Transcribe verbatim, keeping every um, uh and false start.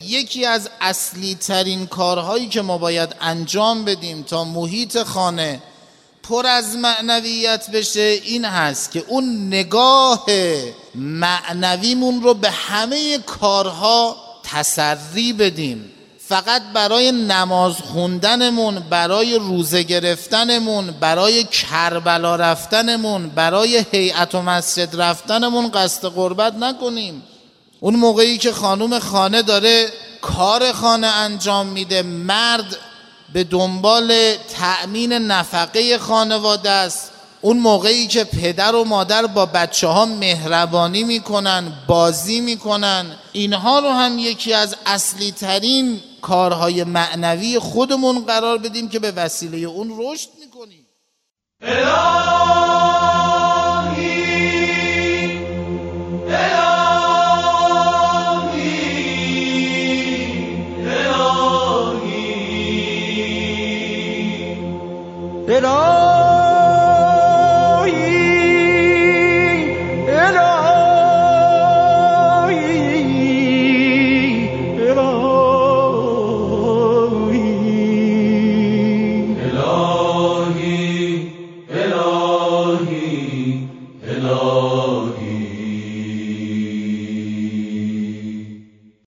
یکی از اصلی ترین کارهایی که ما باید انجام بدیم تا محیط خانه پر از معنویت بشه این هست که اون نگاه معنویمون رو به همه کارها تسری بدیم. فقط برای نماز خوندنمون، برای روزه گرفتنمون، برای کربلا رفتنمون، برای هیئت و مسجد رفتنمون قصد قربت نکنیم. اون موقعی که خانم خانه داره کار خانه انجام میده، مرد به دنبال تأمین نفقه خانواده است، اون موقعی که پدر و مادر با بچه ها مهربانی میکنن، بازی میکنن، اینها رو هم یکی از اصلی ترین کارهای معنوی خودمون قرار بدیم که به وسیله اون رشد میکنیم. الهی الهی